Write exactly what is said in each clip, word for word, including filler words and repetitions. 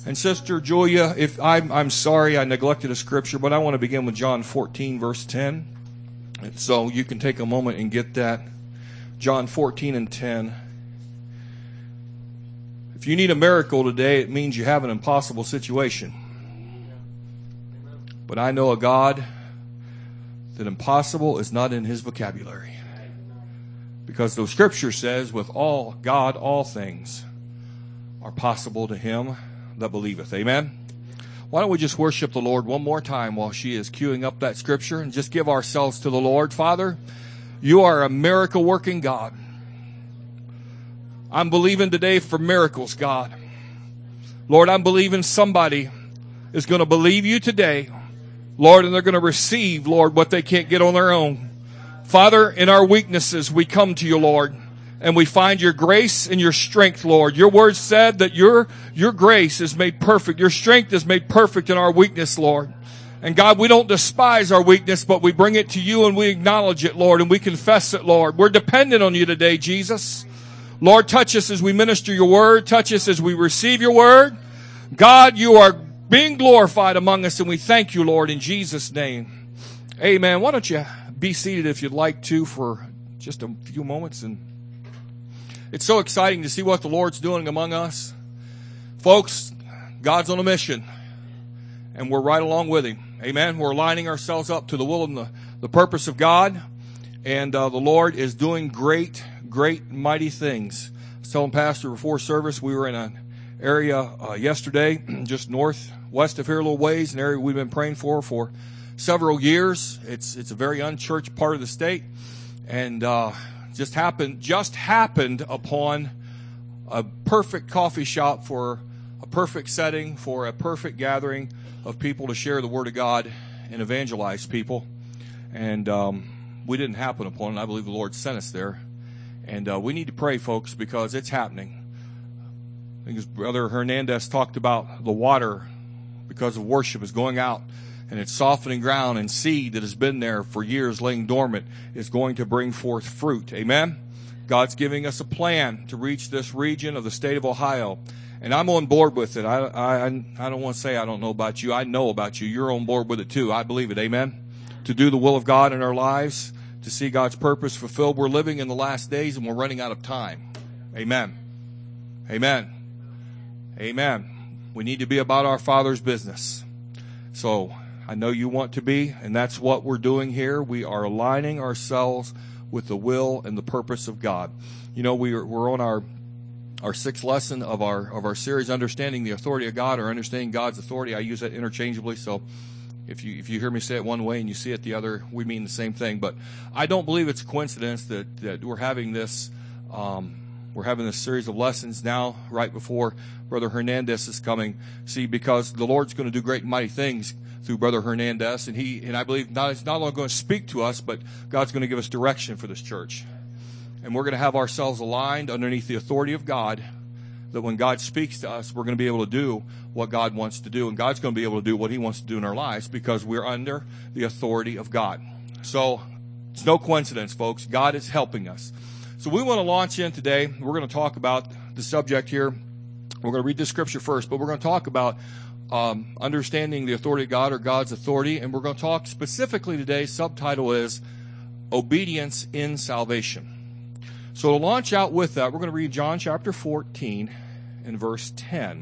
And Sister Julia, if I'm, I'm sorry I neglected a scripture, but I want to begin with John fourteen, verse ten. And so you can take a moment and get that. John fourteen and ten. If you need a miracle today, it means you have an impossible situation. But I know a God that impossible is not in his vocabulary. Because the scripture says, with all God, all things are possible to him that believeth. Amen? Why don't we just worship the Lord one more time while she is queuing up that scripture and just give ourselves to the Lord. Father, you are a miracle working God. I'm believing today for miracles, God. Lord, I'm believing somebody is going to believe you today, Lord, and they're going to receive, Lord, what they can't get on their own. Father, in our weaknesses, we come to you, Lord, and we find your grace and your strength, Lord. Your word said that your, your grace is made perfect. Your strength is made perfect in our weakness, Lord. And God, we don't despise our weakness, but we bring it to you and we acknowledge it, Lord, and we confess it, Lord. We're dependent on you today, Jesus. Lord, touch us as we minister your word. Touch us as we receive your word. God, you are being glorified among us, and we thank you, Lord, in Jesus' name. Amen. Why don't you be seated if you'd like to for just a few moments. And it's so exciting to see what the Lord's doing among us. Folks, God's on a mission, and we're right along with him. Amen. We're lining ourselves up to the will and the, the purpose of God, and uh, the Lord is doing great Great, mighty things. I was telling Pastor before service, we were in an area uh, yesterday, just northwest of here a little ways, an area we've been praying for for several years. It's it's a very unchurched part of the state, and uh, just happened just happened upon a perfect coffee shop for a perfect setting for a perfect gathering of people to share the Word of God and evangelize people. And um, we didn't happen upon it. I believe the Lord sent us there. And uh, we need to pray, folks, because it's happening. I think his brother Hernandez talked about the water, because of worship, is going out, and it's softening ground, and seed that has been there for years laying dormant is going to bring forth fruit. Amen? God's giving us a plan to reach this region of the state of Ohio, and I'm on board with it. I, I, I don't want to say I don't know about you. I know about you. You're on board with it too. I believe it. Amen? To do the will of God in our lives, to see God's purpose fulfilled. We're living in the last days, and we're running out of time. Amen. Amen. Amen. We need to be about our Father's business. So I know you want to be, and that's what we're doing here. We are aligning ourselves with the will and the purpose of God. You know, we are, we're on our our sixth lesson of our of our series, Understanding the Authority of God, or Understanding God's Authority. I use that interchangeably, so If you if you hear me say it one way and you see it the other, we mean the same thing. But I don't believe it's a coincidence that, that we're having this um, we're having this series of lessons now right before Brother Hernandez is coming. See, because the Lord's going to do great and mighty things through Brother Hernandez, and he and I believe not it's not only going to speak to us, but God's going to give us direction for this church, and we're going to have ourselves aligned underneath the authority of God. That when God speaks to us, we're going to be able to do what God wants to do. And God's going to be able to do what he wants to do in our lives because we're under the authority of God. So it's no coincidence, folks. God is helping us. So we want to launch in today. We're going to talk about the subject here. We're going to read the scripture first, but we're going to talk about um, understanding the authority of God, or God's authority. And we're going to talk specifically today, subtitle is Obedience in Salvation. So to launch out with that, we're going to read John chapter fourteen and verse ten.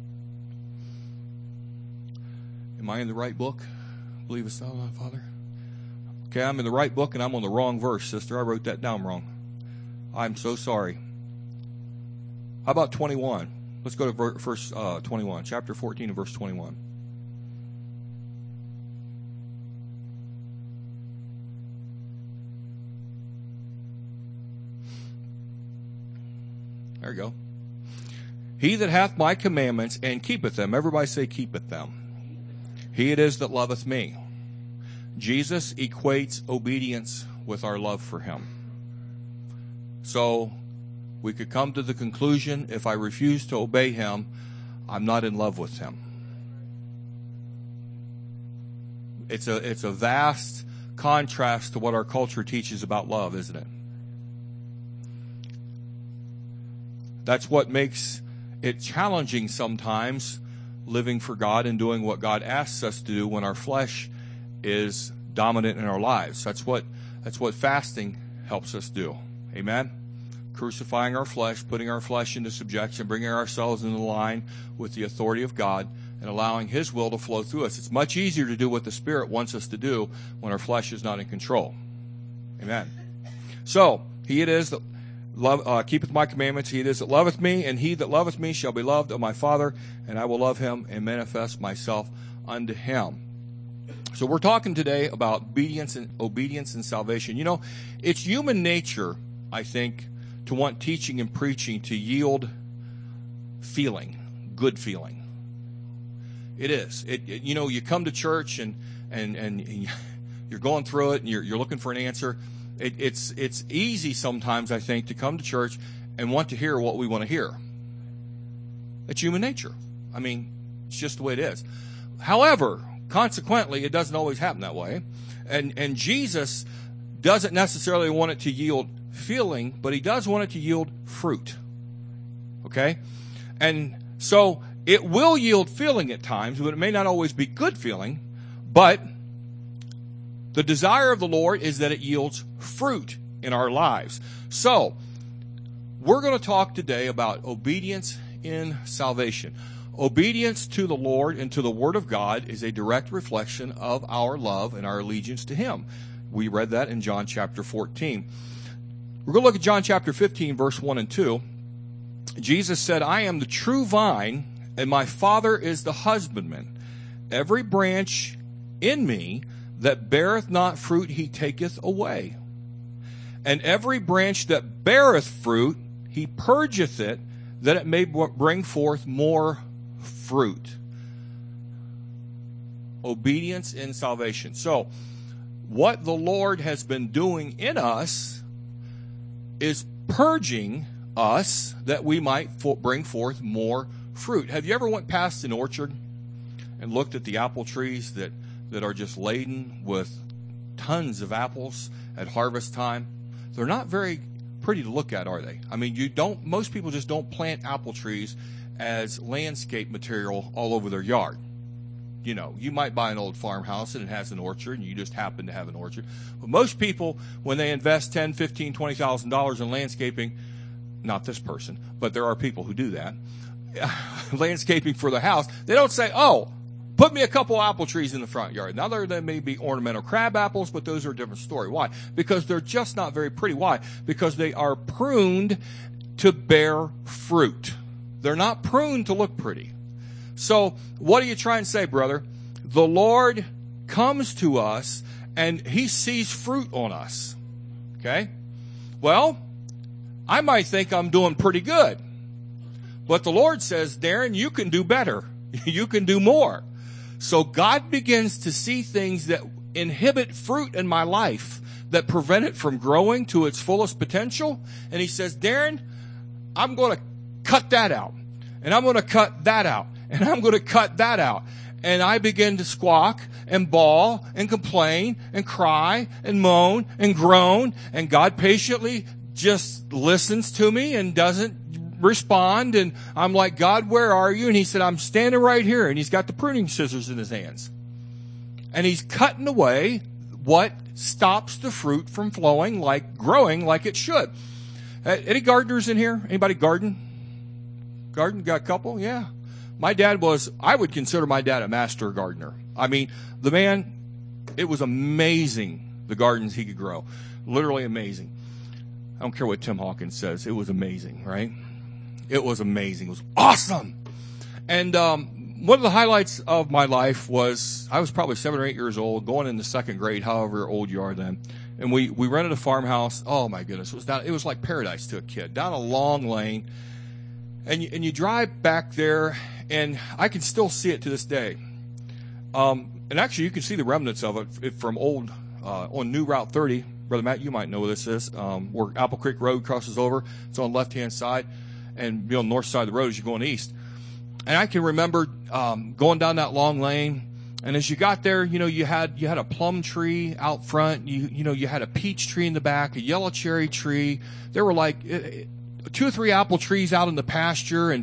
Am I in the right book? I believe it's not, Father. Okay, I'm in the right book and I'm on the wrong verse, sister. I wrote that down wrong. I'm so sorry. How about twenty-one? Let's go to verse uh, twenty-one, chapter fourteen and verse twenty-one. There you go. He that hath my commandments and keepeth them. Everybody say keepeth them. He it is that loveth me. Jesus equates obedience with our love for him. So we could come to the conclusion, if I refuse to obey him, I'm not in love with him. It's a, it's a vast contrast to what our culture teaches about love, isn't it? That's what makes it challenging sometimes living for God and doing what God asks us to do when our flesh is dominant in our lives. That's what that's what fasting helps us do. Amen? Crucifying our flesh, putting our flesh into subjection, bringing ourselves into line with the authority of God, and allowing His will to flow through us. It's much easier to do what the Spirit wants us to do when our flesh is not in control. Amen. So, He it is that love, uh, keepeth my commandments. He it is that loveth me, and he that loveth me shall be loved of my Father, and I will love him and manifest myself unto him. So we're talking today about obedience and obedience and salvation. You know, it's human nature, I think, to want teaching and preaching to yield feeling, good feeling. It is. It, it you know, you come to church and and and you're going through it and you're you're looking for an answer. It, it's it's easy sometimes, I think, to come to church and want to hear what we want to hear. It's human nature. I mean, it's just the way it is. However, consequently, it doesn't always happen that way. And and Jesus doesn't necessarily want it to yield feeling, but he does want it to yield fruit. Okay? And so it will yield feeling at times, but it may not always be good feeling. But the desire of the Lord is that it yields fruit in our lives. So, we're going to talk today about obedience in salvation. Obedience to the Lord and to the Word of God is a direct reflection of our love and our allegiance to Him. We read that in John chapter fourteen. We're going to look at John chapter fifteen, verse one and two. Jesus said, I am the true vine, and my Father is the husbandman. Every branch in me that beareth not fruit, he taketh away. And every branch that beareth fruit, he purgeth it, that it may bring forth more fruit. Obedience in salvation. So, what the Lord has been doing in us is purging us that we might bring forth more fruit. Have you ever went past an orchard and looked at the apple trees that, that are just laden with tons of apples at harvest time? They're not very pretty to look at, are they? I mean, you don't. Most people just don't plant apple trees as landscape material all over their yard. You know, you might buy an old farmhouse and it has an orchard and you just happen to have an orchard. But most people, when they invest ten, fifteen, twenty thousand dollars in landscaping, not this person, but there are people who do that, landscaping for the house, they don't say, oh, put me a couple apple trees in the front yard. Now, there, there may be ornamental crab apples, but those are a different story. Why? Because they're just not very pretty. Why? Because they are pruned to bear fruit. They're not pruned to look pretty. So, what are you trying to say, brother? The Lord comes to us and He sees fruit on us. Okay? Well, I might think I'm doing pretty good. But the Lord says, Darren, you can do better. You can do more. So God begins to see things that inhibit fruit in my life, that prevent it from growing to its fullest potential. And He says, Darren, I'm going to cut that out. And I'm going to cut that out. And I'm going to cut that out. And I begin to squawk and bawl and complain and cry and moan and groan. And God patiently just listens to me and doesn't respond. And I'm like, God, where are you? And He said, I'm standing right here. And He's got the pruning scissors in His hands. And He's cutting away what stops the fruit from flowing, like growing like it should. Uh, any gardeners in here? Anybody garden? Garden? Got a couple? Yeah. My dad was, I would consider my dad a master gardener. I mean, the man, it was amazing the gardens he could grow. Literally amazing. I don't care what Tim Hawkins says. It was amazing, right? It was amazing. It was awesome. And um, one of the highlights of my life was I was probably seven or eight years old, going into second grade, however old you are then. And we, we rented a farmhouse. Oh, my goodness. It was down, it was like paradise to a kid. Down a long lane. And you, and you drive back there, and I can still see it to this day. Um, and actually, you can see the remnants of it from old, uh, on New Route thirty. Brother Matt, you might know where this is, um, where Apple Creek Road crosses over. It's on the left-hand side, and be on the north side of the road as you're going east. And I can remember um, going down that long lane, and as you got there, you know, you had you had a plum tree out front. You you know, you had a peach tree in the back, a yellow cherry tree. There were like uh, two or three apple trees out in the pasture, and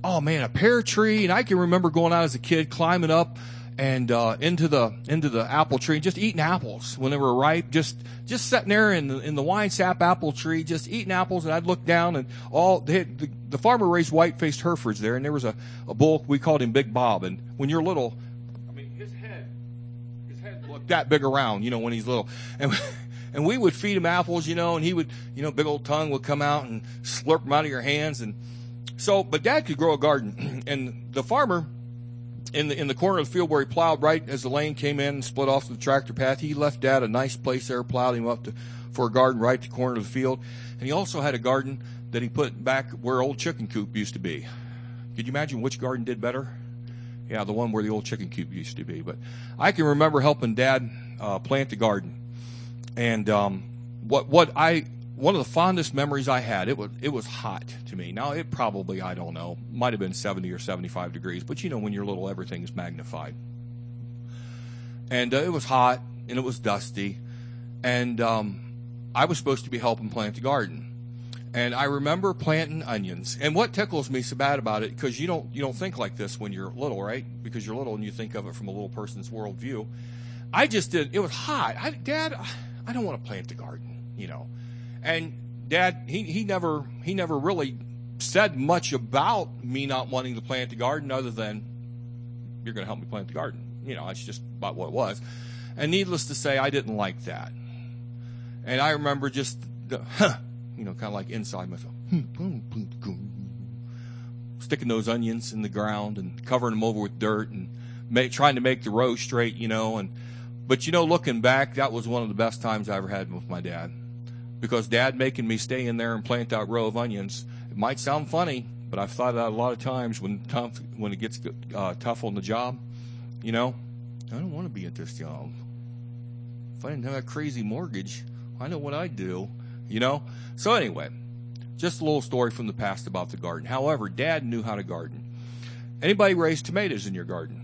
oh man, a pear tree. And I can remember going out as a kid, climbing up and uh, into the into the apple tree, and just eating apples when they were ripe. Just just sitting there in the in the wine sap apple tree, just eating apples. And I'd look down, and all they had, the, the farmer raised white faced Herefords there, and there was a, a bull. We called him Big Bob. And when you're little, I mean, his head his head looked that big around, you know, when he's little. And and we would feed him apples, you know, and he would, you know, big old tongue would come out and slurp them out of your hands. And so, but Dad could grow a garden, and the farmer, in the in the corner of the field where he plowed, right as the lane came in and split off the tractor path, he left Dad a nice place there, plowed him up to for a garden right at the corner of the field. And he also had a garden that he put back where old chicken coop used to be. Could you imagine which garden did better? Yeah, the one where the old chicken coop used to be. But I can remember helping Dad uh, plant the garden. And um, what what I one of the fondest memories I had, it was it was hot to me. Now it probably, I don't know, might have been seventy or seventy-five degrees, but you know when you're little, everything is magnified. And uh, it was hot and it was dusty, and um, I was supposed to be helping plant the garden. And I remember planting onions. And what tickles me so bad about it, because you don't you don't think like this when you're little, right? Because you're little and you think of it from a little person's worldview. I just did. It was hot. I, Dad, I don't want to plant the garden, you know. And Dad, he, he never he never really said much about me not wanting to plant the garden, other than, you're going to help me plant the garden. You know, that's just about what it was. And needless to say, I didn't like that. And I remember just, the, huh, you know, kind of like inside myself, sticking those onions in the ground and covering them over with dirt and make, trying to make the row straight, you know. And but, you know, looking back, that was one of the best times I ever had with my dad. Because Dad making me stay in there and plant that row of onions, it might sound funny, but I've thought about it a lot of times when tough, when it gets uh, tough on the job. You know, I don't want to be at this job. If I didn't have that crazy mortgage, I know what I'd do. You know. So anyway, just a little story from the past about the garden. However, Dad knew how to garden. Anybody raise tomatoes in your garden?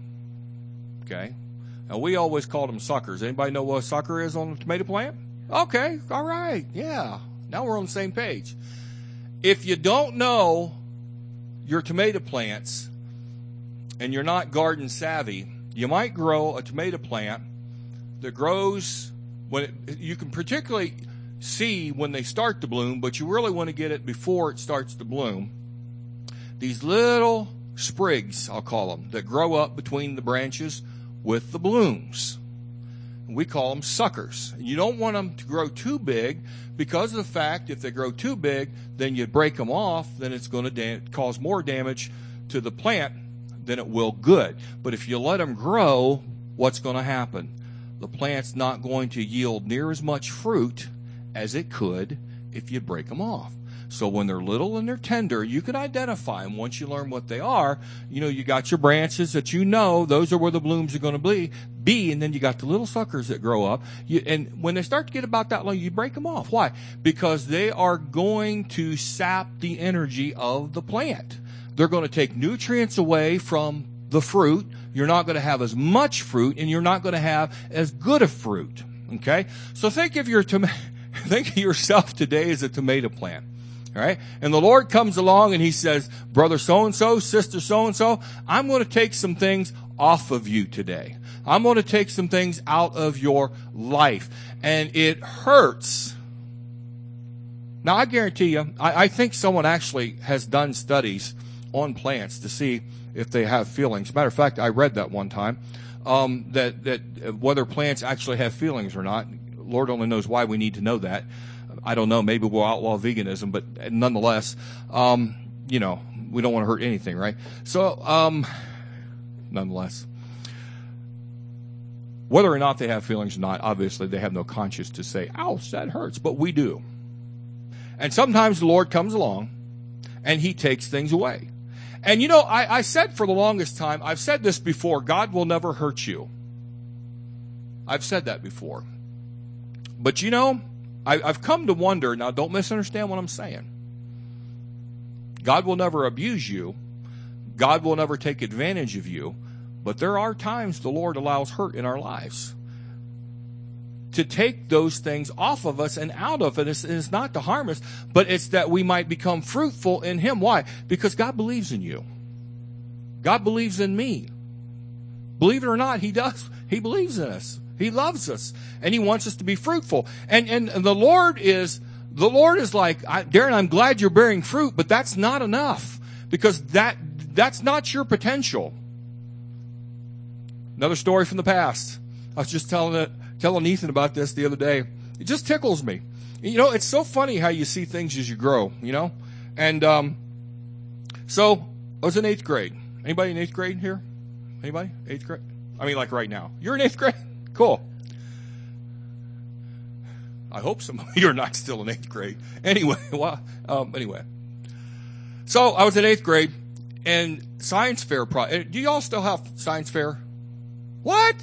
Okay. Now we always called them suckers. Anybody know what a sucker is on a tomato plant? Okay, all right, yeah. Now we're on the same page. If you don't know your tomato plants and you're not garden savvy, you might grow a tomato plant that grows when it, you can particularly see when they start to bloom, but you really want to get it before it starts to bloom. These little sprigs, I'll call them, that grow up between the branches with the blooms. We call them suckers. You don't want them to grow too big, because of the fact if they grow too big, then you break them off, then it's going to da- cause more damage to the plant than it will good. But if you let them grow, what's going to happen? The plant's not going to yield near as much fruit as it could if you break them off. So when they're little and they're tender, you can identify them once you learn what they are. You know, you got your branches that you know, those are where the blooms are going to be, be, and then you got the little suckers that grow up. You, and when they start to get about that long, you break them off. Why? Because they are going to sap the energy of the plant. They're going to take nutrients away from the fruit. You're not going to have as much fruit, and you're not going to have as good a fruit. Okay? So think of your tom- think of yourself today as a tomato plant. All right? And the Lord comes along and he says, brother so-and-so, sister so-and-so, I'm going to take some things off of you today. I'm going to take some things out of your life. And it hurts. Now, I guarantee you, I, I think someone actually has done studies on plants to see if they have feelings. Matter of fact, I read that one time, um, that, that whether plants actually have feelings or not. Lord only knows why we need to know that. I don't know, maybe we'll outlaw veganism, but nonetheless, um, you know, we don't want to hurt anything, right? So, um, nonetheless, whether or not they have feelings or not, obviously they have no conscience to say, ouch, that hurts, but we do. And sometimes the Lord comes along and he takes things away. And you know, I, I said for the longest time, I've said this before, God will never hurt you. I've said that before. But you know, I, I've come to wonder, now don't misunderstand what I'm saying. God will never abuse you. God will never take advantage of you. But there are times the Lord allows hurt in our lives to take those things off of us and out of it. It's, it's not to harm us, but it's that we might become fruitful in Him. Why? Because God believes in you. God believes in me. Believe it or not, He does. He believes in us. He loves us, and He wants us to be fruitful. And and the Lord is the Lord is like, I, Darren, I'm glad you're bearing fruit, but that's not enough, because that that's not your potential. Another story from the past. I was just telling it, telling Ethan about this the other day. It just tickles me. You know, it's so funny how you see things as you grow. You know, and um, so I was in eighth grade. Anybody in eighth grade here? Anybody? Eighth grade? I mean, like right now. You're in eighth grade? Cool. I hope some of you are not still in eighth grade. Anyway, well, um, anyway. So I was in eighth grade, and science fair. Pro- do y'all still have science fair? What?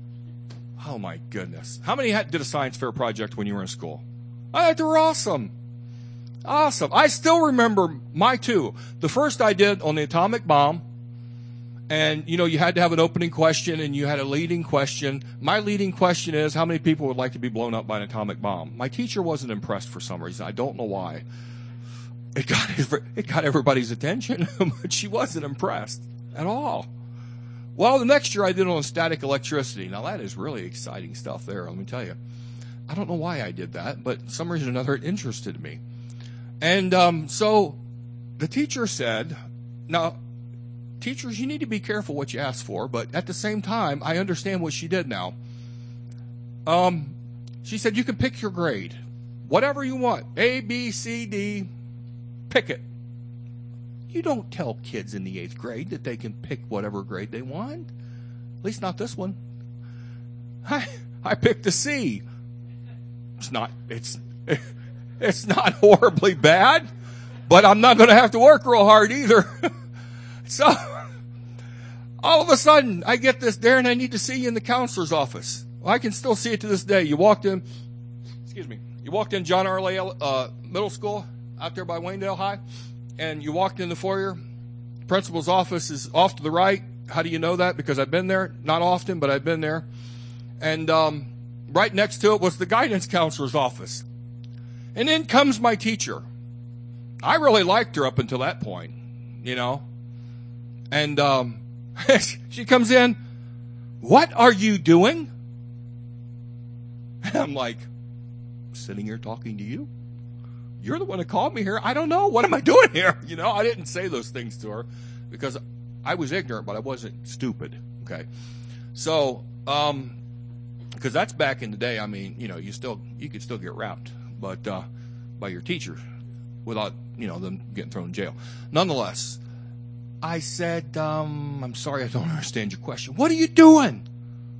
Oh my goodness! How many had, did a science fair project when you were in school? I thought they were awesome. Awesome. I still remember my two. The first I did on the atomic bomb. And, you know, you had to have an opening question, and you had a leading question. My leading question is, how many people would like to be blown up by an atomic bomb? My teacher wasn't impressed for some reason. I don't know why. It got, it got everybody's attention, but she wasn't impressed at all. Well, the next year I did it on static electricity. Now, that is really exciting stuff there, let me tell you. I don't know why I did that, but for some reason or another it interested me. And um, so the teacher said, now, teachers, you need to be careful what you ask for, but at the same time, I understand what she did now. Um, she said, you can pick your grade. Whatever you want. A, B, C, D. Pick it. You don't tell kids in the eighth grade that they can pick whatever grade they want. At least not this one. I, I picked a C. It's not, it's, it's not horribly bad, but I'm not going to have to work real hard either. So, all of a sudden, I get this, Darren, I need to see you in the counselor's office. Well, I can still see it to this day. You walked in, excuse me, you walked in John R. Lay uh, Middle School out there by Waynedale High, and you walked in the foyer. Principal's office is off to the right. How do you know that? Because I've been there. Not often, but I've been there. And um, right next to it was the guidance counselor's office. And in comes my teacher. I really liked her up until that point, you know. And um, she comes in, what are you doing? And I'm like, sitting here talking to you? You're the one that called me here. I don't know. What am I doing here? You know, I didn't say those things to her because I was ignorant, but I wasn't stupid. Okay. So, um, because that's back in the day. I mean, you know, you still, you could still get rapped, but uh, by your teacher without, you know, them getting thrown in jail. Nonetheless, I said, um, I'm sorry, I don't understand your question. What are you doing?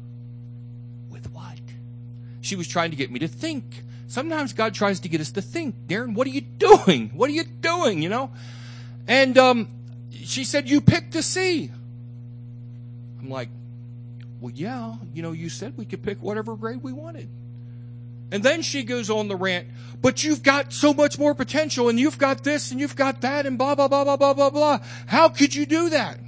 With what? She was trying to get me to think. Sometimes God tries to get us to think. Darren, what are you doing? What are you doing, you know? And um, she said, you picked a C. I'm like, well, yeah, you know, you said we could pick whatever grade we wanted. And then she goes on the rant, but you've got so much more potential, and you've got this, and you've got that, and blah, blah, blah, blah, blah, blah, blah. How could you do that?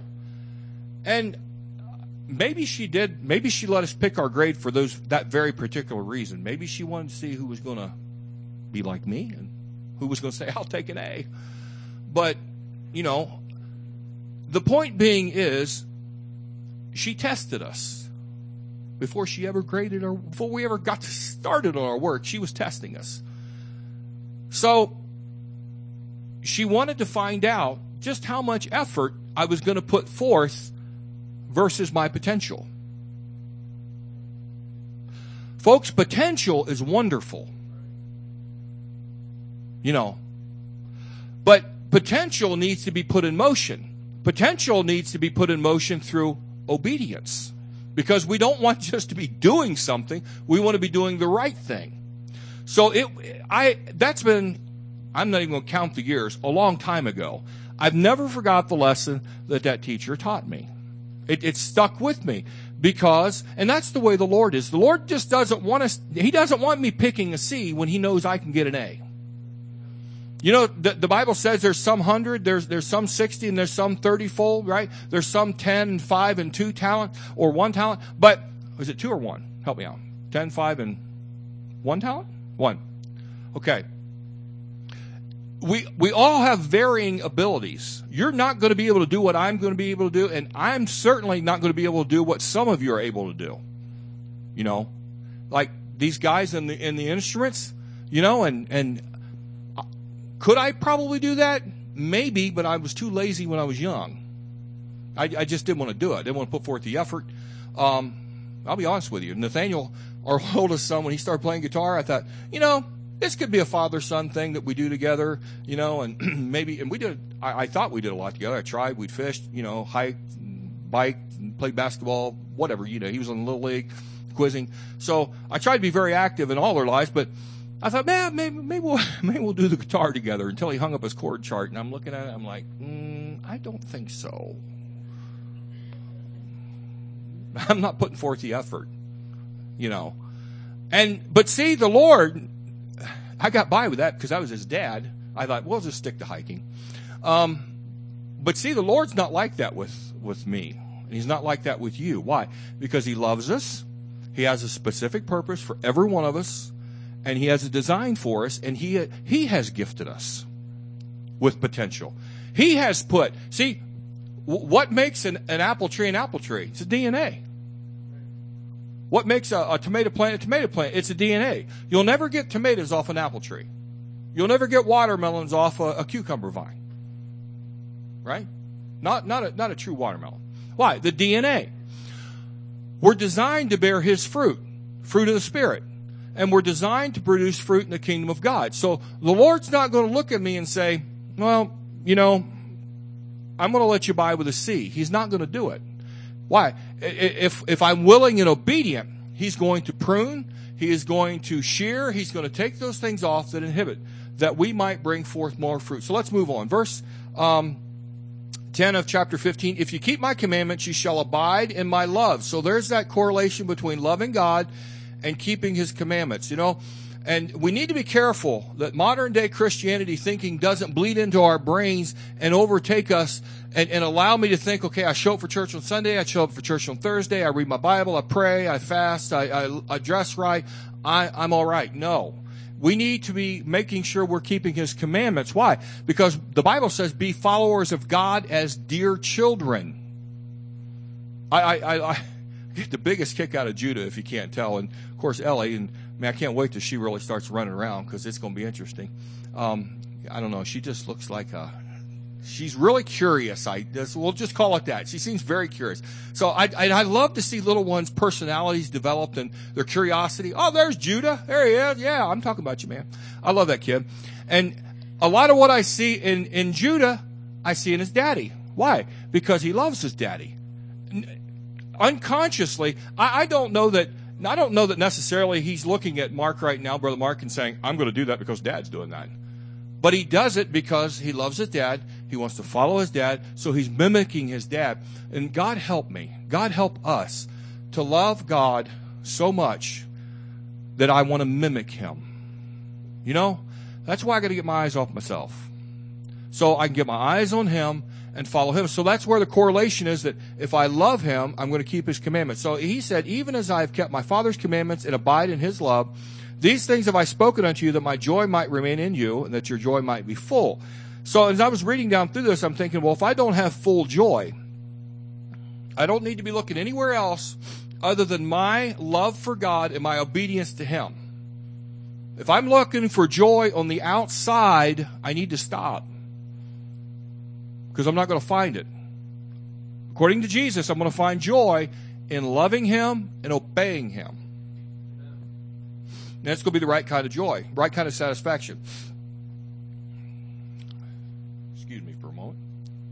And maybe she did, maybe she let us pick our grade for those that very particular reason. Maybe she wanted to see who was going to be like me and who was going to say, I'll take an A. But, you know, the point being is she tested us. Before she ever graded or before we ever got started on our work, she was testing us. So she wanted to find out just how much effort I was going to put forth versus my potential. Folks, potential is wonderful. You know, but potential needs to be put in motion. Potential needs to be put in motion through obedience. Because we don't want just to be doing something, we want to be doing the right thing. So it, I, that's been, I'm not even going to count the years, a long time ago. I've never forgot the lesson that that teacher taught me. It, it stuck with me because, and that's the way the Lord is. The Lord just doesn't want us, He doesn't want me picking a C when He knows I can get an A. You know, the, the Bible says there's some hundred, there's there's some sixty, and there's some thirty-fold, right? There's some ten and five and two talent, or one talent. But, is it two or one? Help me out. ten, five, and one talent? One. Okay. We we all have varying abilities. You're not going to be able to do what I'm going to be able to do, and I'm certainly not going to be able to do what some of you are able to do. You know, like these guys in the in the instruments, you know, and and could I probably do that? Maybe, but I was too lazy when I was young. I, I just didn't want to do it. I didn't want to put forth the effort. Um, I'll be honest with you. Nathaniel, our oldest son, when he started playing guitar, I thought, you know, this could be a father-son thing that we do together, you know, and maybe, and we did, I, I thought we did a lot together. I tried, we'd fished, you know, hiked, biked, played basketball, whatever, you know, he was in the Little League, quizzing. So I tried to be very active in all their lives, but I thought, man, maybe, maybe we'll, maybe we'll do the guitar together, until he hung up his chord chart, and I'm looking at it, I'm like, mm, I don't think so. I'm not putting forth the effort, you know. And, but see, the Lord, I got by with that because I was his dad. I thought, well, just stick to hiking. Um, but see, the Lord's not like that with, with me. And he's not like that with you. Why? Because he loves us. He has a specific purpose for every one of us. And he has a design for us. And he, he has gifted us with potential. He has put, see, w- what makes an, an apple tree an apple tree? It's a D N A. What makes a, a tomato plant a tomato plant? It's a D N A. You'll never get tomatoes off an apple tree. You'll never get watermelons off a, a cucumber vine. Right? Not, not, a, not a true watermelon. Why? The D N A. We're designed to bear his fruit, fruit of the Spirit. And we're designed to produce fruit in the kingdom of God. So the Lord's not going to look at me and say, well, you know, I'm going to let you by with a C. He's not going to do it. Why? If, if I'm willing and obedient, he's going to prune, he is going to shear, he's going to take those things off that inhibit, that we might bring forth more fruit. So let's move on. Verse um, ten of chapter fifteen, if you keep my commandments, you shall abide in my love. So there's that correlation between loving God and keeping his commandments, you know. And we need to be careful that modern day Christianity thinking doesn't bleed into our brains and overtake us and, and allow me to think, okay, I show up for church on Sunday, I show up for church on Thursday, I read my Bible, I pray, I fast, I, I, I dress right, I, I'm all right. No. We need to be making sure we're keeping his commandments. Why? Because the Bible says, be followers of God as dear children. I, I, I, I get the biggest kick out of Judah, if you can't tell. And, of course, Ellie, and man, I can't wait till she really starts running around because it's going to be interesting. Um, I don't know. She just looks like a, she's really curious. I just, we'll just call it that. She seems very curious. So I, I, I love to see little ones' personalities developed and their curiosity. Oh, there's Judah. There he is. Yeah, I'm talking about you, man. I love that kid. And a lot of what I see in, in Judah, I see in his daddy. Why? Because he loves his daddy. Unconsciously, I, I don't know that, I don't know that necessarily he's looking at Mark right now, Brother Mark, and saying, I'm going to do that because Dad's doing that. But he does it because he loves his dad. He wants to follow his dad, so he's mimicking his dad. And God help me, God help us to love God so much that I want to mimic him. You know, that's why I got to get my eyes off myself. So I can get my eyes on him and follow him. So that's where the correlation is, that if I love him, I'm going to keep his commandments. So he said, even as I have kept my Father's commandments and abide in his love, these things have I spoken unto you, that my joy might remain in you and that your joy might be full. So as I was reading down through this, I'm thinking, well, if I don't have full joy, I don't need to be looking anywhere else other than my love for God and my obedience to him. If I'm looking for joy on the outside, I need to stop, because I'm not going to find it. According to Jesus, I'm going to find joy in loving him and obeying him. And that's going to be the right kind of joy, right kind of satisfaction. Excuse me for a moment.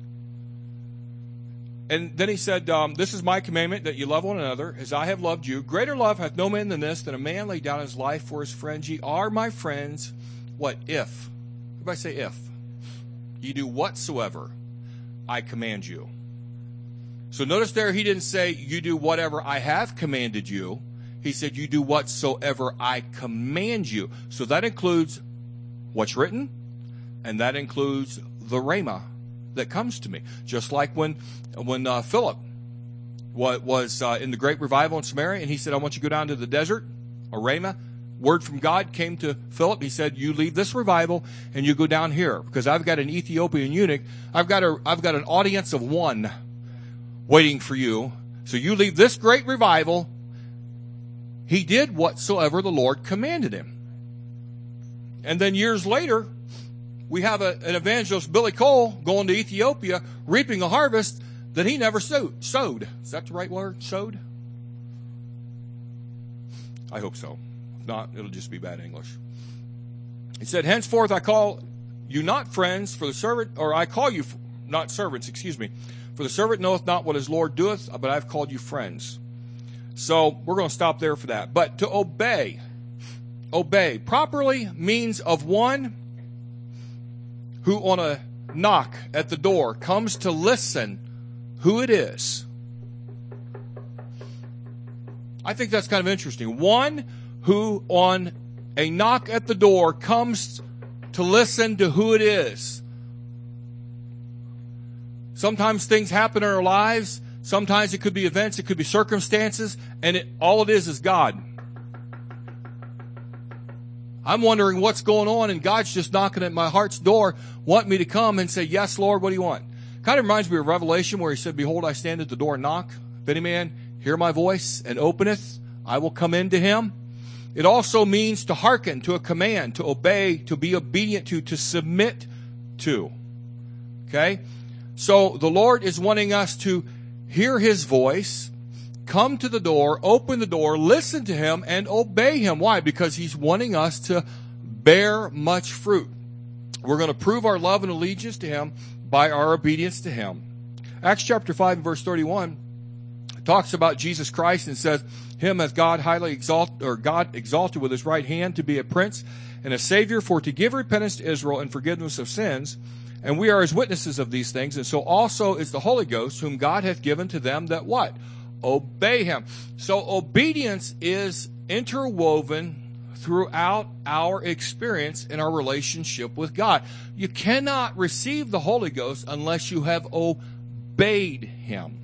And then he said, um, this is my commandment, that you love one another as I have loved you. Greater love hath no man than this, that a man lay down his life for his friends. Ye are my friends. What? If. Everybody say if. You do whatsoever I command you. So notice there, he didn't say you do whatever I have commanded you. He said you do whatsoever I command you. So that includes what's written, and that includes the rhema that comes to me. Just like when when uh, Philip was uh, in the great revival in Samaria, and he said, I want you to go down to the desert a rhema word from God came to Philip. He said, you leave this revival and you go down here because I've got an Ethiopian eunuch. I've got a, I've got an audience of one waiting for you. So you leave this great revival. He did whatsoever the Lord commanded him. And then years later, we have a, an evangelist, Billy Cole, going to Ethiopia, reaping a harvest that he never sowed. Sowed. Is that the right word? Sowed? I hope so. If not, it'll just be bad English. He said, henceforth I call you not friends, for the servant, or I call you not servants, excuse me. For the servant knoweth not what his Lord doeth, but I've called you friends. So we're going to stop there for that. But to obey, obey properly means of one who on a knock at the door comes to listen who it is. I think that's kind of interesting. One who on a knock at the door comes to listen to who it is. Sometimes things happen in our lives. Sometimes it could be events, it could be circumstances, and it, all it is is God. I'm wondering what's going on, and God's just knocking at my heart's door, wanting me to come and say, yes, Lord, what do you want? Kind of reminds me of Revelation where he said, behold, I stand at the door and knock. If any man hear my voice and openeth, I will come into him. It also means to hearken to a command, to obey, to be obedient to, to submit to. Okay? So the Lord is wanting us to hear his voice, come to the door, open the door, listen to him, and obey him. Why? Because he's wanting us to bear much fruit. We're going to prove our love and allegiance to him by our obedience to him. Acts chapter five and verse thirty-one talks about Jesus Christ and says, him hath God highly exalted, or God exalted with his right hand to be a prince and a savior, for to give repentance to Israel and forgiveness of sins. And we are as witnesses of these things. And so also is the Holy Ghost, whom God hath given to them that what? Obey him. So obedience is interwoven throughout our experience in our relationship with God. You cannot receive the Holy Ghost unless you have obeyed him.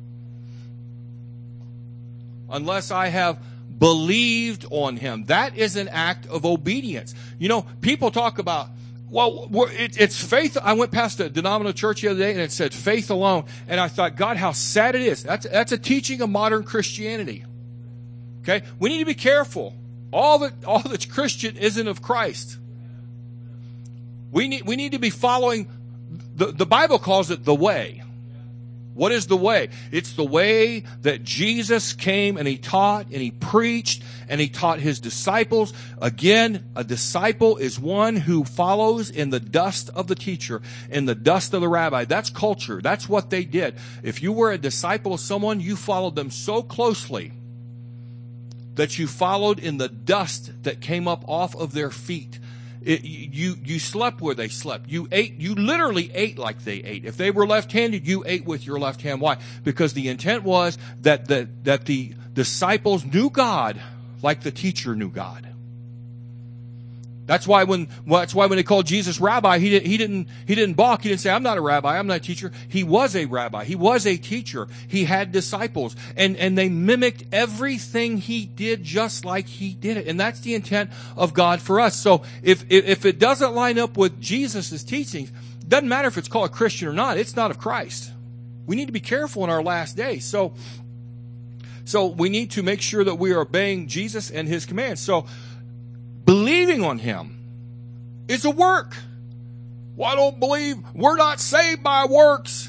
Unless I have believed on him. That is an act of obedience. You know, people talk about, well, it's faith. I went past a denominational church the other day and it said faith alone. And I thought, God, how sad it is. That's, that's a teaching of modern Christianity. Okay? We need to be careful. All that, all that's Christian isn't of Christ. We need, we need to be following, the, the Bible calls it the way. What is the way? It's the way that Jesus came and he taught and he preached and he taught his disciples. Again, a disciple is one who follows in the dust of the teacher, in the dust of the rabbi. That's culture. That's what they did. If you were a disciple of someone, you followed them so closely that you followed in the dust that came up off of their feet. It, you, you slept where they slept. You ate, you literally ate like they ate. If they were left-handed, you ate with your left hand. Why? Because the intent was that the, that the disciples knew God like the teacher knew God. That's why when, that's why when they called Jesus rabbi, he didn't, he didn't, he didn't balk. He didn't say, I'm not a rabbi. I'm not a teacher. He was a rabbi. He was a teacher. He had disciples and, and they mimicked everything he did just like he did it. And that's the intent of God for us. So if, if, if it doesn't line up with Jesus' teachings, it doesn't matter if it's called a Christian or not. It's not of Christ. We need to be careful in our last days. So, so we need to make sure that we are obeying Jesus and his commands. So, believing on him is a work. Well, I don't believe we're not saved by works.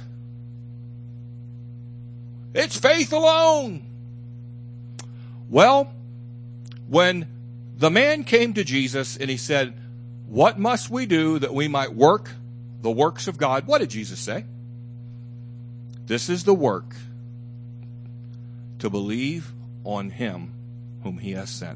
It's faith alone. Well, when the man came to Jesus and he said, what must we do that we might work the works of God? What did Jesus say? This is the work, to believe on him whom he has sent.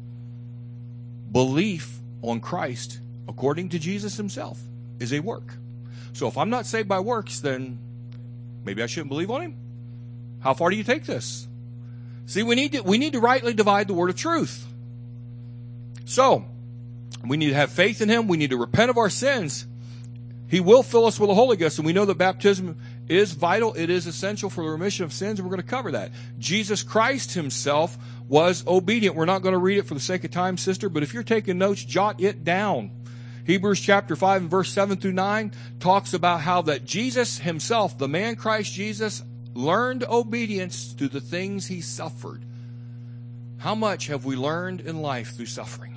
Belief on Christ, according to Jesus himself, is a work. So if I'm not saved by works, then maybe I shouldn't believe on him. How far do you take this? See, we need to, we need to rightly divide the word of truth. So, we need to have faith in him. We need to repent of our sins. He will fill us with the Holy Ghost, and we know that baptism is vital. It is essential for the remission of sins, and we're going to cover that. Jesus Christ himself was obedient. We're not going to read it for the sake of time, sister, but if you're taking notes, jot it down. Hebrews chapter five and verse seven through nine talks about how that Jesus himself, the man Christ Jesus, learned obedience through the things he suffered. How much have we learned in life through suffering?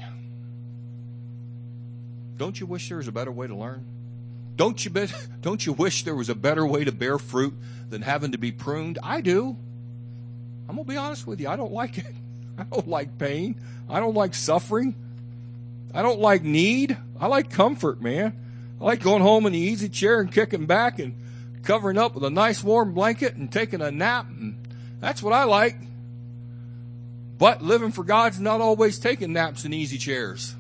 Don't you wish there was a better way to learn? Don't you, be, don't you wish there was a better way to bear fruit than having to be pruned? I do. I'm going to be honest with you. I don't like it. I don't like pain. I don't like suffering. I don't like need. I like comfort, man. I like going home in the easy chair and kicking back and covering up with a nice warm blanket and taking a nap. And that's what I like. But living for God's not always taking naps in easy chairs.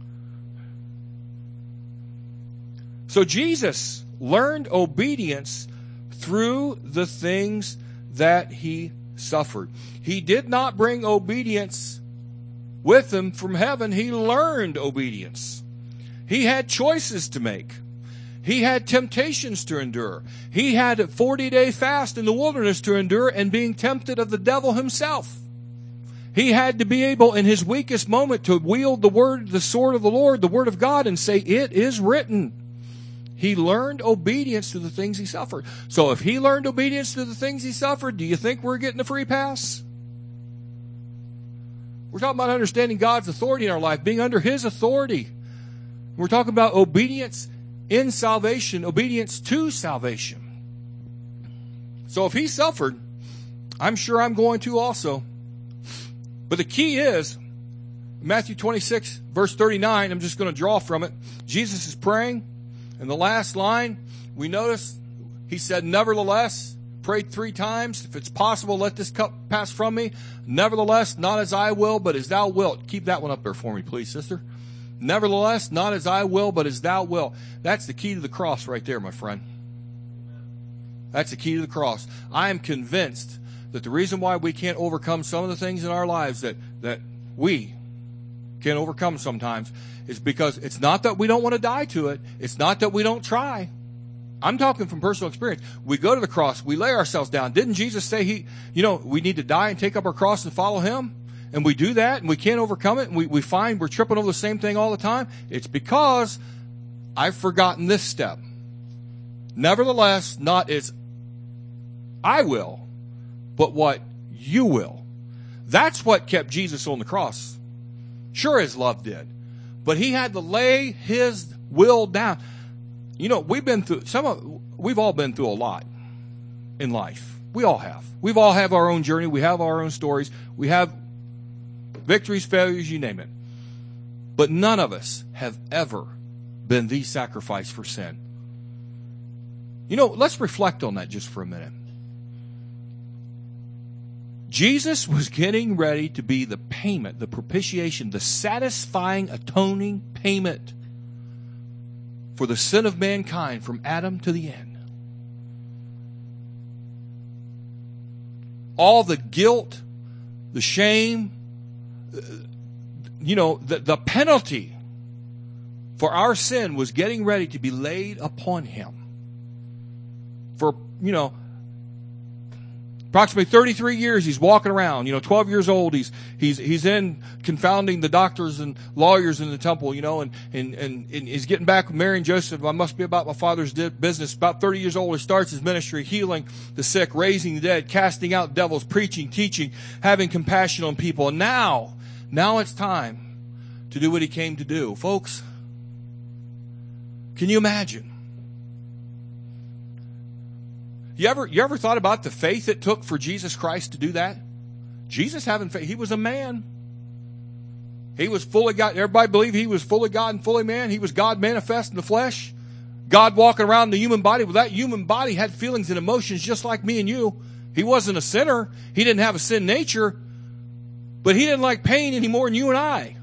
So Jesus learned obedience through the things that he suffered. He did not bring obedience with him from heaven. He learned obedience. He had choices to make. He had temptations to endure. He had a forty-day fast in the wilderness to endure and being tempted of the devil himself. He had to be able in his weakest moment to wield the word, the sword of the Lord, the word of God, and say, it is written. He learned obedience to the things he suffered. So if he learned obedience to the things he suffered, do you think we're getting a free pass? We're talking about understanding God's authority in our life, being under his authority. We're talking about obedience in salvation, obedience to salvation. So if he suffered, I'm sure I'm going to also. But the key is, Matthew twenty-six, verse thirty-nine, I'm just going to draw from it. Jesus is praying. In the last line, we notice he said, nevertheless, prayed three times. If it's possible, let this cup pass from me. Nevertheless, not as I will, but as thou wilt. Keep that one up there for me, please, sister. Nevertheless, not as I will, but as thou wilt. That's the key to the cross right there, my friend. That's the key to the cross. I am convinced that the reason why we can't overcome some of the things in our lives that, that we can overcome sometimes is because it's not that we don't want to die to it. It's not that we don't try. I'm talking from personal experience. We go to the cross. We lay ourselves down. Didn't Jesus say he, you know, we need to die and take up our cross and follow him? And we do that and we can't overcome it. And we, we find we're tripping over the same thing all the time. It's because I've forgotten this step. Nevertheless, not as I will, but what you will. That's what kept Jesus on the cross. Sure, his love did. But he had to lay his will down. You know, we've been through, some of, we've all been through a lot in life. We all have. We've all have our own journey. We have our own stories. We have victories, failures, you name it. But none of us have ever been the sacrifice for sin. You know, let's reflect on that just for a minute. Jesus was getting ready to be the payment, the propitiation, the satisfying, atoning payment for the sin of mankind from Adam to the end. All the guilt, the shame, you know, the, the penalty for our sin was getting ready to be laid upon him. For, you know, approximately thirty-three years he's walking around, you know, twelve years old. He's, he's, he's in confounding the doctors and lawyers in the temple, you know, and, and, and, and he's getting back with Mary and Joseph. I must be about my father's business. About thirty years old, he starts his ministry, healing the sick, raising the dead, casting out devils, preaching, teaching, having compassion on people. And now, now it's time to do what he came to do. Folks, can you imagine? You ever, you ever thought about the faith it took for Jesus Christ to do that? Jesus having faith. He was a man. He was fully God. Everybody believed he was fully God and fully man. He was God manifest in the flesh. God walking around in the human body. Well, that human body had feelings and emotions just like me and you. He wasn't a sinner. He didn't have a sin nature. But he didn't like pain any more than you and I.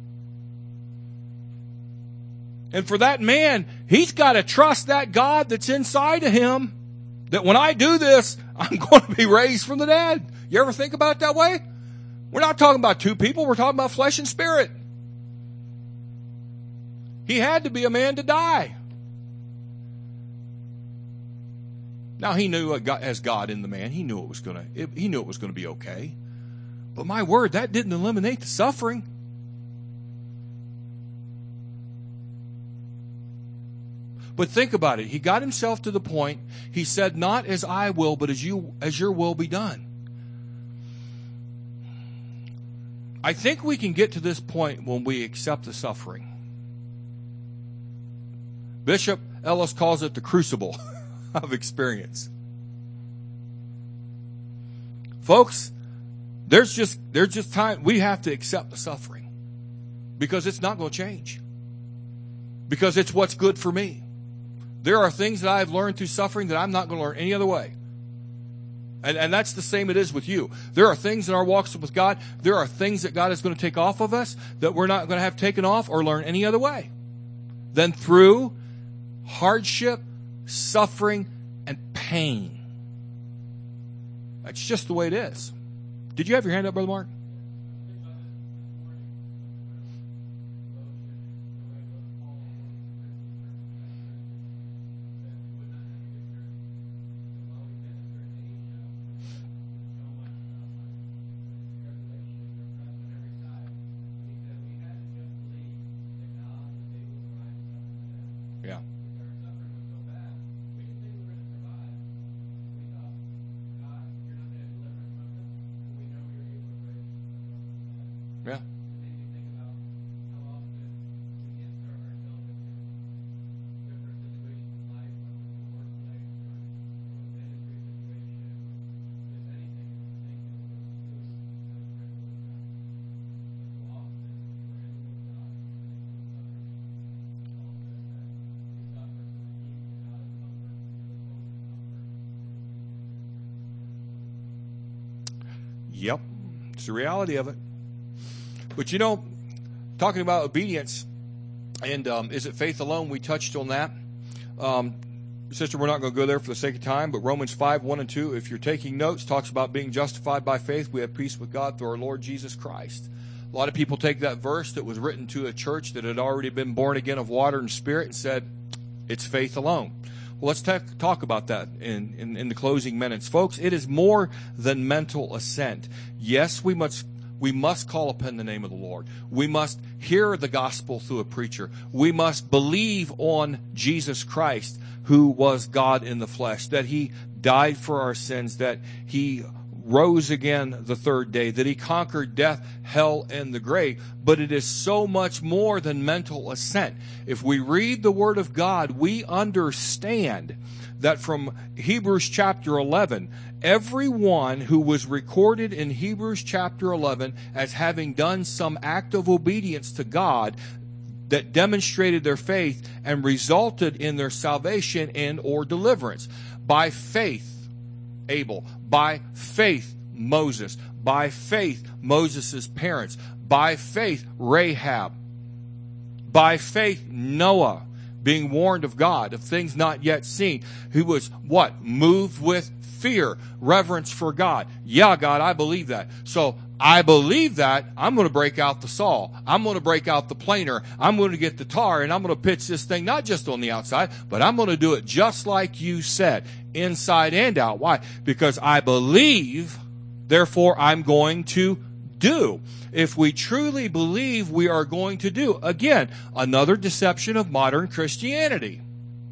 And for that man, he's got to trust that God that's inside of him. That when I do this, I'm going to be raised from the dead. You ever think about it that way? We're not talking about two people. We're talking about flesh and spirit. He had to be a man to die. Now he knew as God in the man, he knew it was gonna it, he knew it was gonna be okay. But my word, that didn't eliminate the suffering. But think about it. He got himself to the point, he said, not as I will, but as you as your will be done. I think we can get to this point when we accept the suffering. Bishop Ellis calls it the crucible of experience. Folks, there's just there's just time we have to accept the suffering because it's not going to change. Because it's what's good for me. There are things that I've learned through suffering that I'm not going to learn any other way. And, and that's the same it is with you. There are things in our walks with God, there are things that God is going to take off of us that we're not going to have taken off or learn any other way than through hardship, suffering, and pain. That's just the way it is. Did you have your hand up, Brother Mark? Yeah. Yeah. Yep. It's the reality of it. But you know, talking about obedience, and um, is it faith alone? We touched on that. Um, sister, we're not going to go there for the sake of time, but Romans five, one and two, if you're taking notes, talks about being justified by faith. We have peace with God through our Lord Jesus Christ. A lot of people take that verse that was written to a church that had already been born again of water and spirit and said, it's faith alone. Well, let's t- talk about that in, in, in the closing minutes. Folks, it is more than mental assent. Yes, we must we must call upon the name of the Lord. We must hear the gospel through a preacher. We must believe on Jesus Christ, who was God in the flesh, that he died for our sins, that he rose again the third day, that he conquered death, hell, and the grave. But it is so much more than mental assent. If we read the Word of God, we understand that from Hebrews chapter eleven, everyone who was recorded in Hebrews chapter eleven as having done some act of obedience to God that demonstrated their faith and resulted in their salvation and or deliverance. By faith, Abel. By faith, Moses. By faith, Moses' parents. By faith, Rahab. By faith, Noah, being warned of God, of things not yet seen, who was what? Moved with fear, reverence for God. Yeah, God, I believe that. So I believe that. I'm going to break out the saw. I'm going to break out the planer. I'm going to get the tar, and I'm going to pitch this thing not just on the outside, but I'm going to do it just like you said, inside and out. Why? Because I believe, therefore I'm going to do. If we truly believe, we are going to do. Again, another deception of modern Christianity.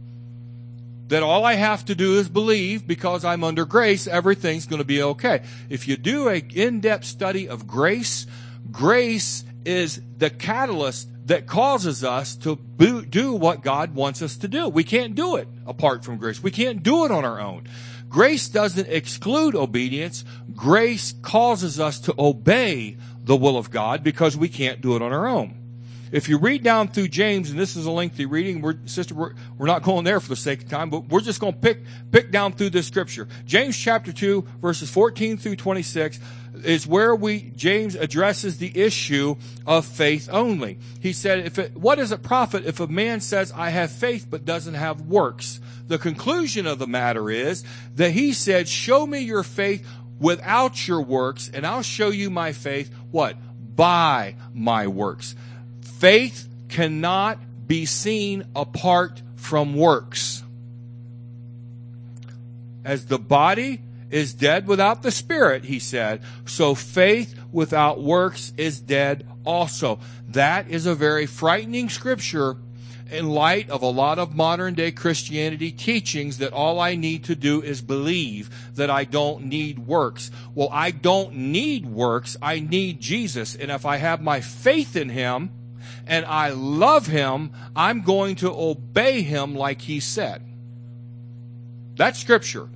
That all I have to do is believe because I'm under grace, everything's going to be okay. If you do an in-depth study of grace, grace is the catalyst that causes us to do what God wants us to do. We can't do it apart from grace. We can't do it on our own. Grace doesn't exclude obedience. Grace causes us to obey the will of God because we can't do it on our own. If you read down through James, and this is a lengthy reading, we're, sister, we're, we're not going there for the sake of time, but we're just going to pick, pick down through this scripture. James chapter two, verses fourteen through twenty-six is where we, James addresses the issue of faith only. He said, if it, what does it profit if a man says, I have faith, but doesn't have works? The conclusion of the matter is that he said, show me your faith without your works, and I'll show you my faith, what? By my works. Faith cannot be seen apart from works. As the body is dead without the spirit, he said, so faith without works is dead also. That is a very frightening scripture in light of a lot of modern day Christianity teachings that all I need to do is believe, that I don't need works. Well, I don't need works. I need Jesus. And if I have my faith in him and I love him, I'm going to obey him like he said. That's scripture.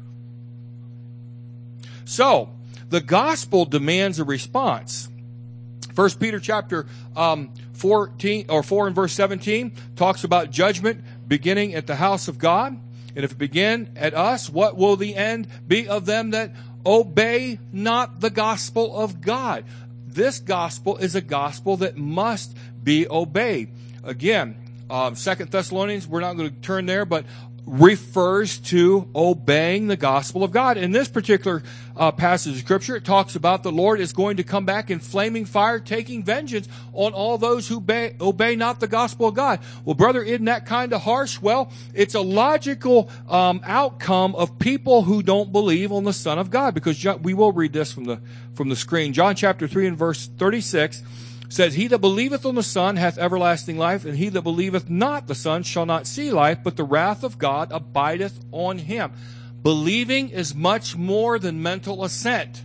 So, the gospel demands a response. First Peter chapter um, fourteen or four and verse seventeen talks about judgment beginning at the house of God. And if it begin at us, what will the end be of them that obey not the gospel of God? This gospel is a gospel that must be obeyed. Again, um, Second Thessalonians, we're not going to turn there, but refers to obeying the gospel of God. In this particular uh, passage of scripture, it talks about the Lord is going to come back in flaming fire, taking vengeance on all those who obey, obey not the gospel of God. Well, brother, isn't that kind of harsh? Well, it's a logical um, outcome of people who don't believe on the Son of God, because John, we will read this from the from the screen. John chapter three and verse thirty-six says, he that believeth on the Son hath everlasting life, and he that believeth not the Son shall not see life, but the wrath of God abideth on him. Believing is much more than mental assent.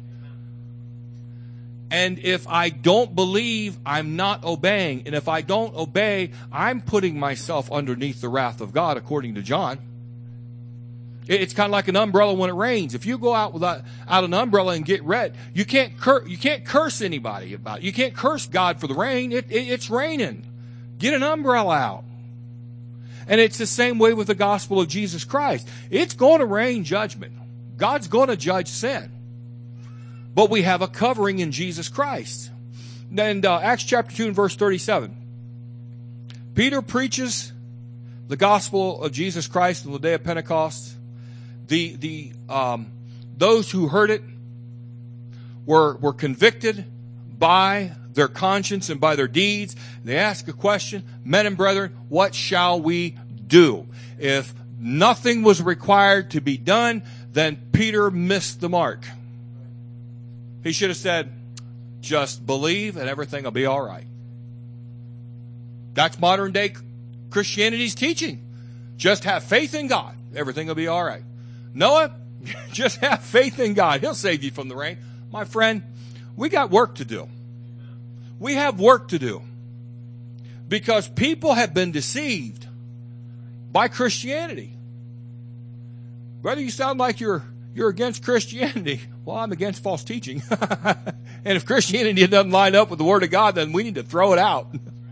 And if I don't believe, I'm not obeying. And if I don't obey, I'm putting myself underneath the wrath of God, according to John. It's kind of like an umbrella when it rains. If you go out without out an umbrella and get wet, you can't cur- you can't curse anybody about it. You can't curse God for the rain. It, it, it's raining. Get an umbrella out. And it's the same way with the gospel of Jesus Christ. It's going to rain judgment. God's going to judge sin. But we have a covering in Jesus Christ. And uh, Acts chapter two and verse thirty-seven. Peter preaches the gospel of Jesus Christ on the day of Pentecost. The the um, those who heard it were were convicted by their conscience and by their deeds. They ask a question, men and brethren, what shall we do? If nothing was required to be done, then Peter missed the mark. He should have said, just believe and everything will be all right. That's modern day Christianity's teaching. Just have faith in God. Everything will be all right. Noah, just have faith in God. He'll save you from the rain. My friend, we got work to do. We have work to do. Because people have been deceived by Christianity. Brother, you sound like you're you're against Christianity. Well, I'm against false teaching. And if Christianity doesn't line up with the Word of God, then we need to throw it out.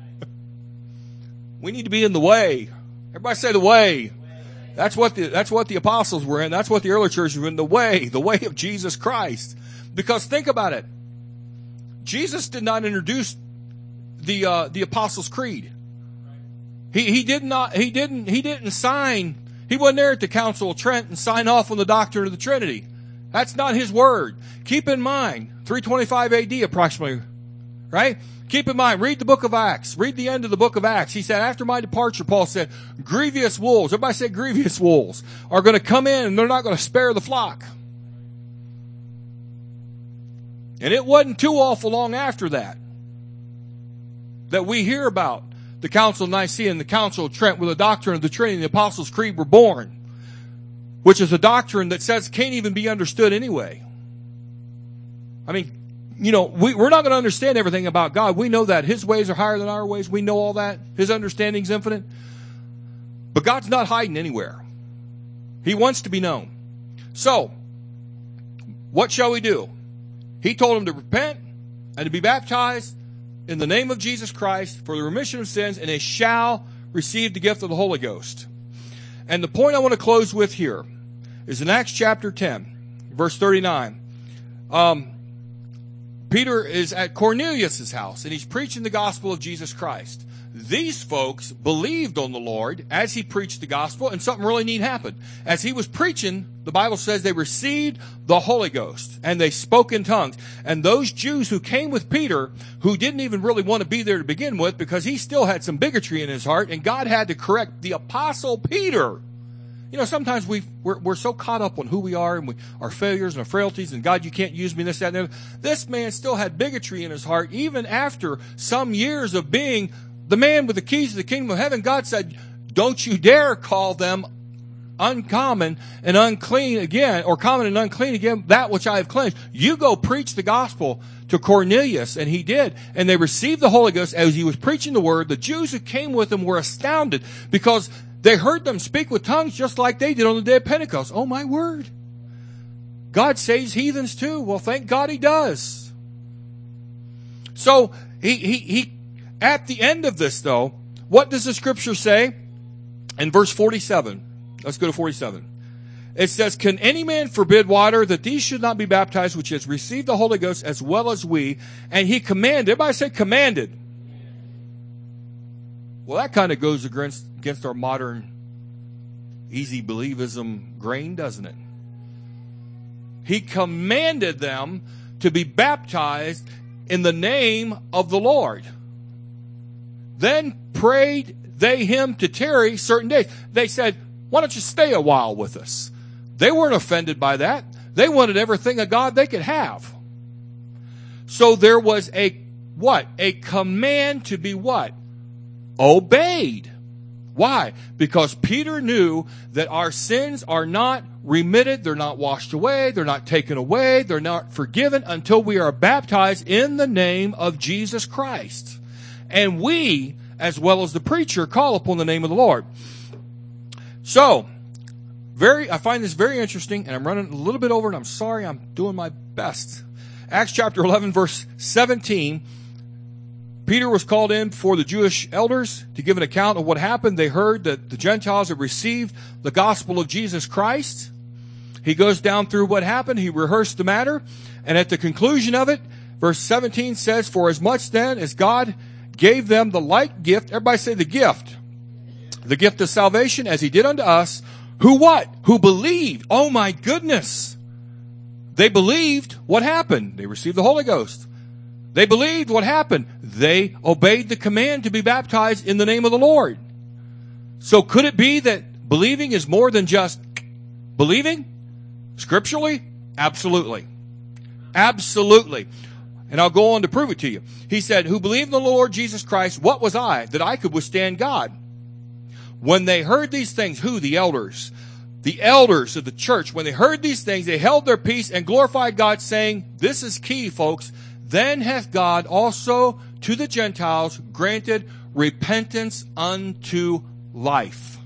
We need to be in the way. Everybody say the way. That's what the, that's what the apostles were in. That's what the early churches were in. The way, the way of Jesus Christ. Because think about it. Jesus did not introduce the, uh, the Apostles' Creed. He, he did not, he didn't, he didn't sign, he wasn't there at the Council of Trent and sign off on the doctrine of the Trinity. That's not his word. Keep in mind, three twenty-five A D approximately, right? Keep in mind, read the book of Acts. Read the end of the book of Acts. He said, after my departure, Paul said, grievous wolves, everybody said grievous wolves, are going to come in and they're not going to spare the flock. And it wasn't too awful long after that that we hear about the Council of Nicaea and the Council of Trent, where the doctrine of the Trinity and the Apostles' Creed were born, which is a doctrine that says can't even be understood anyway. I mean, you know, we, we're not going to understand everything about God. We know that. His ways are higher than our ways. We know all that. His understanding is infinite. But God's not hiding anywhere. He wants to be known. So, what shall we do? He told them to repent and to be baptized in the name of Jesus Christ for the remission of sins, and they shall receive the gift of the Holy Ghost. And the point I want to close with here is in Acts chapter ten, verse thirty-nine. Um, Peter is at Cornelius' house, and he's preaching the gospel of Jesus Christ. These folks believed on the Lord as he preached the gospel, and something really neat happened. As he was preaching, the Bible says they received the Holy Ghost, and they spoke in tongues. And those Jews who came with Peter, who didn't even really want to be there to begin with, because he still had some bigotry in his heart, and God had to correct the Apostle Peter. You know, sometimes we we're, we're so caught up on who we are and we, our failures and our frailties and God, you can't use me, this, that, and the other. This man still had bigotry in his heart even after some years of being the man with the keys to the kingdom of heaven. God said, don't you dare call them uncommon and unclean again, or common and unclean again, that which I have cleansed. You go preach the gospel to Cornelius, and he did. And they received the Holy Ghost as he was preaching the word. The Jews who came with him were astounded because they heard them speak with tongues just like they did on the day of Pentecost. Oh my word. God saves heathens too. Well, thank God he does. So he, he, he, at the end of this though, what does the scripture say? In verse forty-seven, let's go to forty-seven. It says, can any man forbid water that these should not be baptized, which has received the Holy Ghost as well as we? And he commanded, everybody say commanded. Well, that kind of goes against, against our modern easy believism grain, doesn't it? He commanded them to be baptized in the name of the Lord. Then prayed they him to tarry certain days. They said, why don't you stay a while with us? They weren't offended by that. They wanted everything of God they could have. So there was a, what? A command to be what? Obeyed. Why? Because Peter knew that our sins are not remitted, they're not washed away, they're not taken away, they're not forgiven until we are baptized in the name of Jesus Christ. And we, as well as the preacher, call upon the name of the Lord. So, very, I find this very interesting, and I'm running a little bit over, and I'm sorry, I'm doing my best. Acts chapter eleven, verse seventeen. Peter was called in before the Jewish elders to give an account of what happened. They heard that the Gentiles had received the gospel of Jesus Christ. He goes down through what happened. He rehearsed the matter. And at the conclusion of it, verse seventeen says, for as much then as God gave them the like gift, everybody say the gift, the gift of salvation as he did unto us, who what? Who believed. Oh my goodness. They believed. What happened? They received the Holy Ghost. They believed. What happened? They obeyed the command to be baptized in the name of the Lord. So could it be that believing is more than just believing? Scripturally? Absolutely. Absolutely. And I'll go on to prove it to you. He said, who believed in the Lord Jesus Christ, what was I that I could withstand God? When they heard these things, who? The elders. The elders of the church, when they heard these things, they held their peace and glorified God, saying, this is key, folks, then hath God also to the Gentiles granted repentance unto life.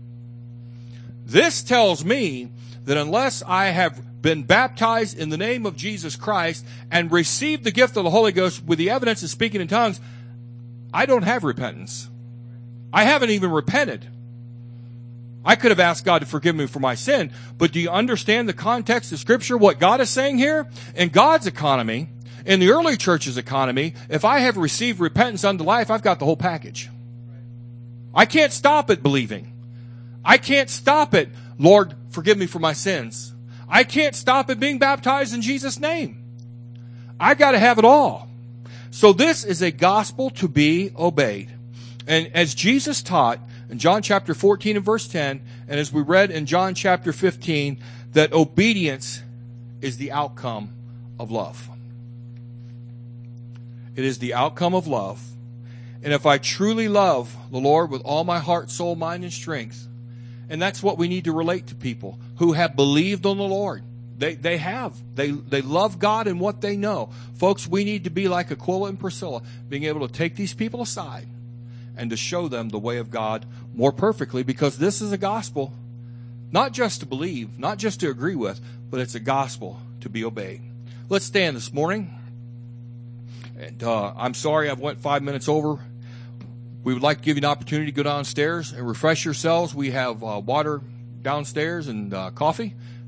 This tells me that unless I have been baptized in the name of Jesus Christ and received the gift of the Holy Ghost with the evidence of speaking in tongues, I don't have repentance. I haven't even repented. I could have asked God to forgive me for my sin, but do you understand the context of Scripture, what God is saying here? In God's economy, in the early church's economy, if I have received repentance unto life, I've got the whole package. I can't stop at believing. I can't stop at, Lord, forgive me for my sins. I can't stop at being baptized in Jesus' name. I got to have it all. So this is a gospel to be obeyed. And as Jesus taught in John chapter fourteen and verse ten, and as we read in John chapter fifteen, that obedience is the outcome of love. It is the outcome of love. And if I truly love the Lord with all my heart, soul, mind, and strength, and that's what we need to relate to people who have believed on the Lord. They they have. They they love God and what they know. Folks, we need to be like Aquila and Priscilla, being able to take these people aside and to show them the way of God more perfectly, because this is a gospel, not just to believe, not just to agree with, but it's a gospel to be obeyed. Let's stand this morning. And uh, I'm sorry I've went five minutes over. We would like to give you an opportunity to go downstairs and refresh yourselves. We have uh, water downstairs and uh, coffee.